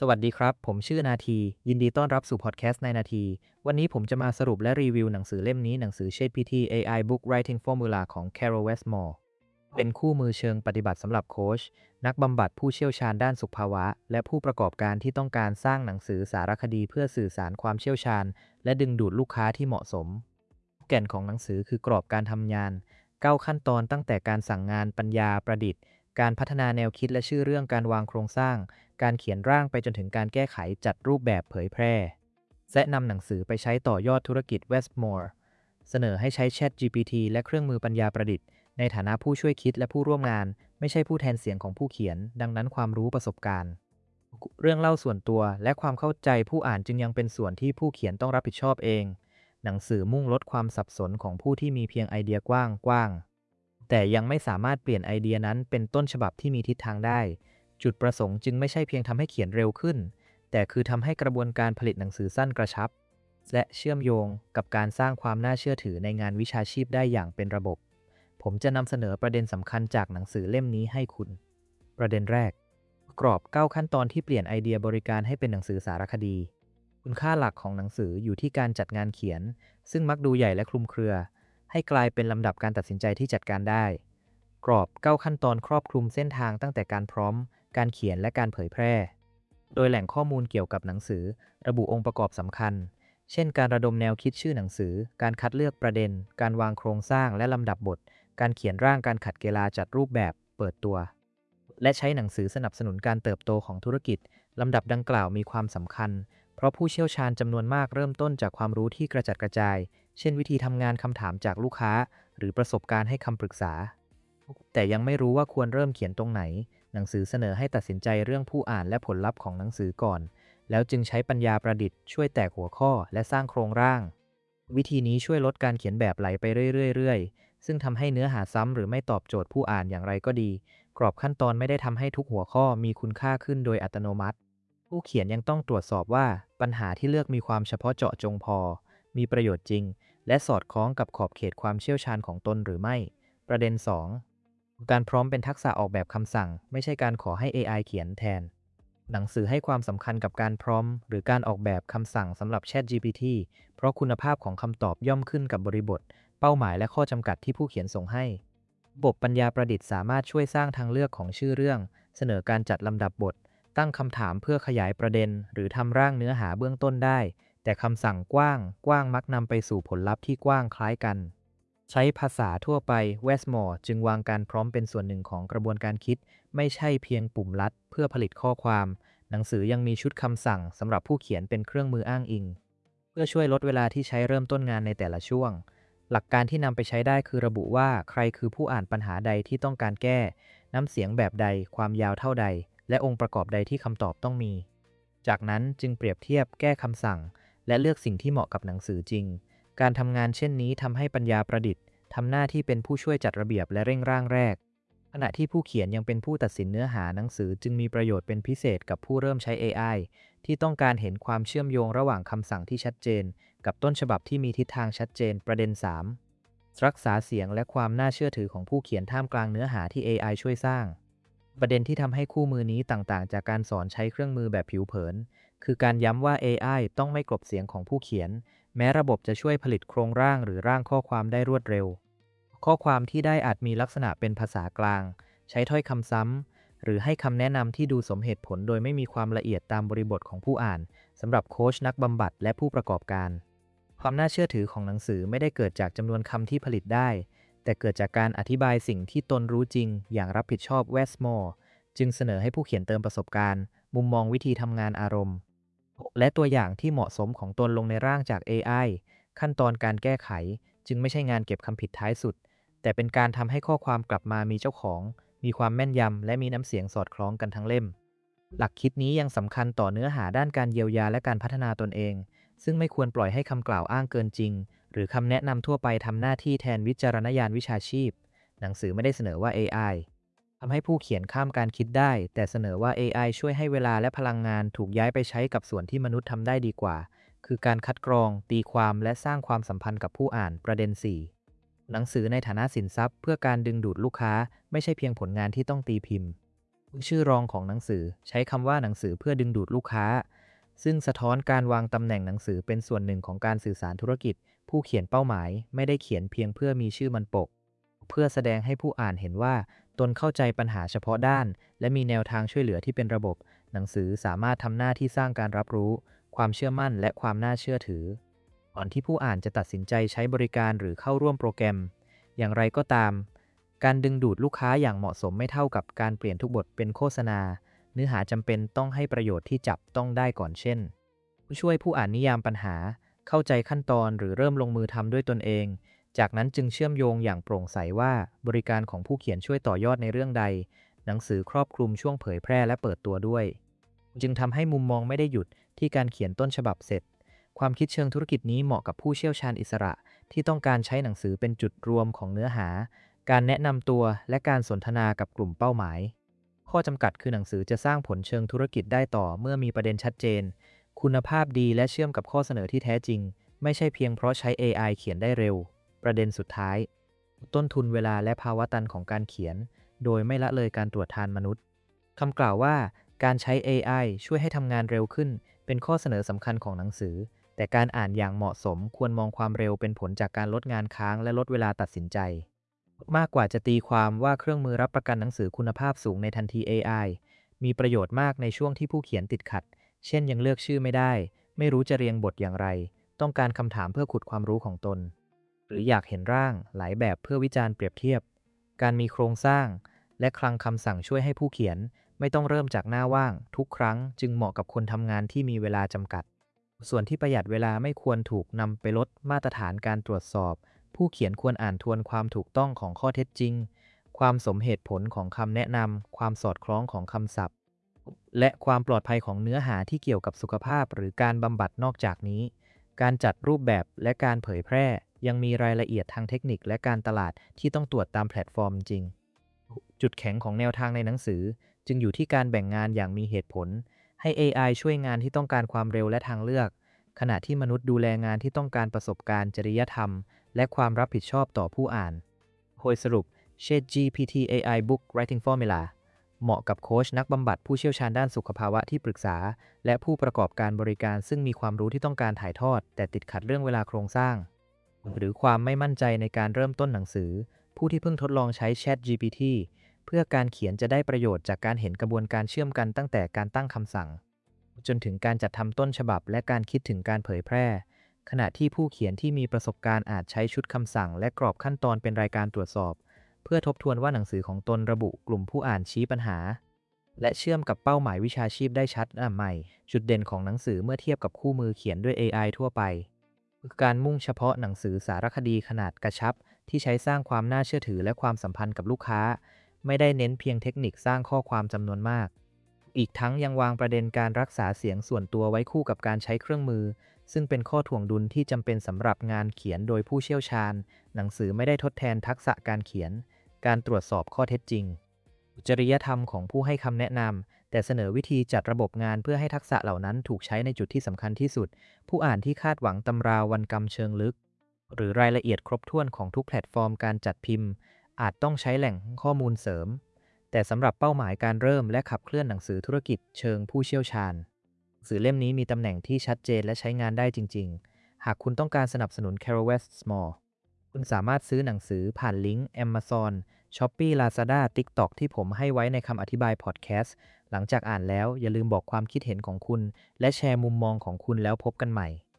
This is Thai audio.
สวัสดีครับผมชื่อนาทียินดีต้อนรับสู่พอดแคสต์ในนาทีวันนี้ผมจะมาสรุปและรีวิวหนังสือเล่มนี้หนังสือ ChatGPT AI Book Writing Formula ของ Carol Westmore เป็นคู่มือเชิงปฏิบัติสำหรับโค้ชนักบำบัดผู้เชี่ยวชาญด้านสุขภาวะและผู้ประกอบการที่ต้องการสร้างหนังสือสารคดีเพื่อสื่อสารความเชี่ยวชาญและดึงดูดลูกค้าที่เหมาะสมแก่นของหนังสือคือกรอบการทำงาน9ขั้นตอนตั้งแต่การสั่งงานปัญญาประดิษฐ์การพัฒนาแนวคิดและชื่อเรื่องการวางโครงสร้างการเขียนร่างไปจนถึงการแก้ไขจัดรูปแบบเผยแพร่และนำหนังสือไปใช้ต่อยอดธุรกิจ Westmore เสนอให้ใช้ ChatGPT และเครื่องมือปัญญาประดิษฐ์ในฐานะผู้ช่วยคิดและผู้ร่วมงานไม่ใช่ผู้แทนเสียงของผู้เขียนดังนั้นความรู้ประสบการณ์เรื่องเล่าส่วนตัวและความเข้าใจผู้อ่านจึงยังเป็นส่วนที่ผู้เขียนต้องรับผิดชอบเองหนังสือมุ่งลดความสับสนของผู้ที่มีเพียงไอเดียกว้างแต่ยังไม่สามารถเปลี่ยนไอเดียนั้นเป็นต้นฉบับที่มีทิศทางได้จุดประสงค์จึงไม่ใช่เพียงทำให้เขียนเร็วขึ้นแต่คือทำให้กระบวนการผลิตหนังสือสั้นกระชับและเชื่อมโยงกับการสร้างความน่าเชื่อถือในงานวิชาชีพได้อย่างเป็นระบบผมจะนำเสนอประเด็นสำคัญจากหนังสือเล่มนี้ให้คุณประเด็นแรกกรอบ9ขั้นตอนที่เปลี่ยนไอเดียบริการให้เป็นหนังสือสารคดีคุณค่าหลักของหนังสืออยู่ที่การจัดงานเขียนซึ่งมักดูใหญ่และคลุมเครือให้กลายเป็นลำดับการตัดสินใจที่จัดการได้กรอบ9ขั้นตอนครอบคลุมเส้นทางตั้งแต่การพร้อมการเขียนและการเผยแพร่โดยแหล่งข้อมูลเกี่ยวกับหนังสือระบุองค์ประกอบสำคัญเช่นการระดมแนวคิดชื่อหนังสือการคัดเลือกประเด็นการวางโครงสร้างและลำดับบทการเขียนร่างการขัดเกลาจัดรูปแบบเปิดตัวและใช้หนังสือสนับสนุนการเติบโตของธุรกิจลำดับดังกล่าวมีความสำคัญเพราะผู้เชี่ยวชาญจำนวนมากเริ่มต้นจากความรู้ที่กระจัดกระจายเช่นวิธีทำงานคำถามจากลูกค้าหรือประสบการณ์ให้คำปรึกษาแต่ยังไม่รู้ว่าควรเริ่มเขียนตรงไหนหนังสือเสนอให้ตัดสินใจเรื่องผู้อ่านและผลลัพธ์ของหนังสือก่อนแล้วจึงใช้ปัญญาประดิษฐ์ช่วยแตกหัวข้อและสร้างโครงร่างวิธีนี้ช่วยลดการเขียนแบบไหลไปเรื่อยๆซึ่งทำให้เนื้อหาซ้ำหรือไม่ตอบโจทย์ผู้อ่านอย่างไรก็ดีกรอบขั้นตอนไม่ได้ทำให้ทุกหัวข้อมีคุณค่าขึ้นโดยอัตโนมัติผู้เขียนยังต้องตรวจสอบว่าปัญหาที่เลือกมีความเฉพาะเจาะจงพอมีประโยชน์จริงและสอดคล้องกับขอบเขตความเชี่ยวชาญของตนหรือไม่ประเด็น2การพร้อมเป็นทักษะออกแบบคำสั่งไม่ใช่การขอให้ AI เขียนแทนหนังสือให้ความสำคัญกับการพร้อมหรือการออกแบบคำสั่งสำหรับ ChatGPT เพราะคุณภาพของคำตอบย่อมขึ้นกับบริบทเป้าหมายและข้อจำกัดที่ผู้เขียนส่งให้ระบบปัญญาประดิษฐ์สามารถช่วยสร้างทางเลือกของชื่อเรื่องเสนอการจัดลำดับบทตั้งคำถามเพื่อขยายประเด็นหรือทำร่างเนื้อหาเบื้องต้นได้แต่คำสั่งกว้างมักนำไปสู่ผลลัพธ์ที่กว้างคล้ายกันใช้ภาษาทั่วไป Westmore จึงวางการพร้อมเป็นส่วนหนึ่งของกระบวนการคิดไม่ใช่เพียงปุ่มลัดเพื่อผลิตข้อความหนังสือยังมีชุดคำสั่งสำหรับผู้เขียนเป็นเครื่องมืออ้างอิงเพื่อช่วยลดเวลาที่ใช้เริ่มต้นงานในแต่ละช่วงหลักการที่นำไปใช้ได้คือระบุว่าใครคือผู้อ่านปัญหาใดที่ต้องการแก้น้ำเสียงแบบใดความยาวเท่าใดและองค์ประกอบใดที่คำตอบต้องมีจากนั้นจึงเปรียบเทียบแก้คำสั่งและเลือกสิ่งที่เหมาะกับหนังสือจริงการทำงานเช่นนี้ทำให้ปัญญาประดิษฐ์ทำหน้าที่เป็นผู้ช่วยจัดระเบียบและเร่งร่างแรกขณะที่ผู้เขียนยังเป็นผู้ตัดสินเนื้อหาหนังสือจึงมีประโยชน์เป็นพิเศษกับผู้เริ่มใช้ AI ที่ต้องการเห็นความเชื่อมโยงระหว่างคำสั่งที่ชัดเจนกับต้นฉบับที่มีทิศทางชัดเจนประเด็น3รักษาเสียงและความน่าเชื่อถือของผู้เขียนท่ามกลางเนื้อหาที่ AI ช่วยสร้างประเด็นที่ทำให้คู่มือนี้ต่างๆจากการสอนใช้เครื่องมือแบบผิวเผินคือการย้ำว่า AI ต้องไม่กลบเสียงของผู้เขียนแม้ระบบจะช่วยผลิตโครงร่างหรือร่างข้อความได้รวดเร็วข้อความที่ได้อาจมีลักษณะเป็นภาษากลางใช้ถ้อยคำซ้ำหรือให้คำแนะนำที่ดูสมเหตุผลโดยไม่มีความละเอียดตามบริบทของผู้อ่านสำหรับโค้ชนักบำบัดและผู้ประกอบการความน่าเชื่อถือของหนังสือไม่ได้เกิดจากจำนวนคำที่ผลิตได้แต่เกิดจากการอธิบายสิ่งที่ตนรู้จริงอย่างรับผิดชอบ Westmore จึงเสนอให้ผู้เขียนเติมประสบการณ์มุมมองวิธีทำงานอารมณ์และตัวอย่างที่เหมาะสมของตนลงในร่างจาก AI ขั้นตอนการแก้ไขจึงไม่ใช่งานเก็บคำผิดท้ายสุดแต่เป็นการทำให้ข้อความกลับมามีเจ้าของมีความแม่นยำและมีน้ำเสียงสอดคล้องกันทั้งเล่มหลักคิดนี้ยังสำคัญต่อเนื้อหาด้านการเยียวยาและการพัฒนาตนเองซึ่งไม่ควรปล่อยให้คำกล่าวอ้างเกินจริงหรือคำแนะนำทั่วไปทำหน้าที่แทนวิจารณญาณวิชาชีพหนังสือไม่ได้เสนอว่า AI ทำให้ผู้เขียนข้ามการคิดได้แต่เสนอว่า AI ช่วยให้เวลาและพลังงานถูกย้ายไปใช้กับส่วนที่มนุษย์ทำได้ดีกว่าคือการคัดกรองตีความและสร้างความสัมพันธ์กับผู้อ่านประเด็น4หนังสือในฐานะสินทรัพย์เพื่อการดึงดูดลูกค้าไม่ใช่เพียงผลงานที่ต้องตีพิมพ์ชื่อรองของหนังสือใช้คำว่าหนังสือเพื่อดึงดูดลูกค้าซึ่งสะท้อนการวางตำแหน่งหนังสือเป็นส่วนหนึ่งของการสื่อสารธุรกิจผู้เขียนเป้าหมายไม่ได้เขียนเพียงเพื่อมีชื่อมันปกเพื่อแสดงให้ผู้อ่านเห็นว่าตนเข้าใจปัญหาเฉพาะด้านและมีแนวทางช่วยเหลือที่เป็นระบบหนังสือสามารถทำหน้าที่สร้างการรับรู้ความเชื่อมั่นและความน่าเชื่อถือก่อนที่ผู้อ่านจะตัดสินใจใช้บริการหรือเข้าร่วมโปรแกรมอย่างไรก็ตามการดึงดูดลูกค้าอย่างเหมาะสมไม่เท่ากับการเปลี่ยนทุกบทเป็นโฆษณาเนื้อหาจำเป็นต้องให้ประโยชน์ที่จับต้องได้ก่อนเช่นช่วยผู้อ่านนิยามปัญหาเข้าใจขั้นตอนหรือเริ่มลงมือทำด้วยตนเองจากนั้นจึงเชื่อมโยงอย่างโปร่งใสว่าบริการของผู้เขียนช่วยต่อยอดในเรื่องใดหนังสือครอบคลุมช่วงเผยแพร่และเปิดตัวด้วยจึงทำให้มุมมองไม่ได้หยุดที่การเขียนต้นฉบับเสร็จความคิดเชิงธุรกิจนี้เหมาะกับผู้เชี่ยวชาญอิสระที่ต้องการใช้หนังสือเป็นจุดรวมของเนื้อหาการแนะนำตัวและการสนทนากับกลุ่มเป้าหมายข้อจำกัดคือหนังสือจะสร้างผลเชิงธุรกิจได้ต่อเมื่อมีประเด็นชัดเจนคุณภาพดีและเชื่อมกับข้อเสนอที่แท้จริงไม่ใช่เพียงเพราะใช้ AI เขียนได้เร็วประเด็นสุดท้ายต้นทุนเวลาและภาวะตันของการเขียนโดยไม่ละเลยการตรวจทานมนุษย์คำกล่าวว่าการใช้ AI ช่วยให้ทำงานเร็วขึ้นเป็นข้อเสนอสำคัญของหนังสือแต่การอ่านอย่างเหมาะสมควรมองความเร็วเป็นผลจากการลดงานค้างและลดเวลาตัดสินใจมากกว่าจะตีความว่าเครื่องมือรับประกันหนังสือคุณภาพสูงในทันที AI มีประโยชน์มากในช่วงที่ผู้เขียนติดขัดเช่นยังเลือกชื่อไม่ได้ไม่รู้จะเรียงบทอย่างไรต้องการคำถามเพื่อขุดความรู้ของตนหรืออยากเห็นร่างหลายแบบเพื่อวิจารณ์เปรียบเทียบการมีโครงสร้างและคลังคำสั่งช่วยให้ผู้เขียนไม่ต้องเริ่มจากหน้าว่างทุกครั้งจึงเหมาะกับคนทำงานที่มีเวลาจำกัดส่วนที่ประหยัดเวลาไม่ควรถูกนำไปลดมาตรฐานการตรวจสอบผู้เขียนควรอ่านทวนความถูกต้องของข้อเท็จจริงความสมเหตุผลของคำแนะนำความสอดคล้องของคำศัพท์และความปลอดภัยของเนื้อหาที่เกี่ยวกับสุขภาพหรือการบำบัดนอกจากนี้การจัดรูปแบบและการเผยแพร่ยังมีรายละเอียดทางเทคนิคและการตลาดที่ต้องตรวจตามแพลตฟอร์มจริงจุดแข็งของแนวทางในหนังสือจึงอยู่ที่การแบ่งงานอย่างมีเหตุผลให้ AI ช่วยงานที่ต้องการความเร็วและทางเลือกขณะที่มนุษย์ดูแลงานที่ต้องการประสบการณ์จริยธรรมและความรับผิดชอบต่อผู้อ่านโดยสรุป ChatGPT AI Book Writing Formula เหมาะกับโค้ชนักบำบัดผู้เชี่ยวชาญด้านสุขภาวะที่ปรึกษาและผู้ประกอบการบริการซึ่งมีความรู้ที่ต้องการถ่ายทอดแต่ติดขัดเรื่องเวลาโครงสร้างหรือความไม่มั่นใจในการเริ่มต้นหนังสือผู้ที่เพิ่งทดลองใช้ ChatGPT เพื่อการเขียนจะได้ประโยชน์จากการเห็นกระบวนการเชื่อมกันตั้งแต่การตั้งคำสั่งจนถึงการจัดทำต้นฉบับและการคิดถึงการเผยแพร่ขณะที่ผู้เขียนที่มีประสบการณ์อาจใช้ชุดคำสั่งและกรอบขั้นตอนเป็นรายการตรวจสอบเพื่อทบทวนว่าหนังสือของตนระบุกลุ่มผู้อ่านชี้ปัญหาและเชื่อมกับเป้าหมายวิชาชีพได้ชัดใหม่จุดเด่นของหนังสือเมื่อเทียบกับคู่มือเขียนด้วย AI ทั่วไปคือการมุ่งเฉพาะหนังสือสารคดีขนาดกระชับที่ใช้สร้างความน่าเชื่อถือและความสัมพันธ์กับลูกค้าไม่ได้เน้นเพียงเทคนิคสร้างข้อความจำนวนมากอีกทั้งยังวางประเด็นการรักษาเสียงส่วนตัวไว้คู่กับการใช้เครื่องมือซึ่งเป็นข้อถ่วงดุลที่จำเป็นสำหรับงานเขียนโดยผู้เชี่ยวชาญหนังสือไม่ได้ทดแทนทักษะการเขียนการตรวจสอบข้อเท็จจริงจริยธรรมของผู้ให้คำแนะนำแต่เสนอวิธีจัดระบบงานเพื่อให้ทักษะเหล่านั้นถูกใช้ในจุดที่สำคัญที่สุดผู้อ่านที่คาดหวังตำราวรรณกรรมเชิงลึกหรือรายละเอียดครบถ้วนของทุกแพลตฟอร์มการจัดพิมพ์อาจต้องใช้แหล่งข้อมูลเสริมแต่สำหรับเป้าหมายการเริ่มและขับเคลื่อนหนังสือธุรกิจเชิงผู้เชี่ยวชาญหนังสือเล่มนี้มีตำแหน่งที่ชัดเจนและใช้งานได้จริงๆหากคุณต้องการสนับสนุน Carol West Small คุณสามารถซื้อหนังสือผ่านลิงก์ Amazon Shopee Lazada TikTok ที่ผมให้ไว้ในคำอธิบายพอดแคสต์หลังจากอ่านแล้วอย่าลืมบอกความคิดเห็นของคุณและแชร์มุมมองของคุณแล้วพบกันใหม่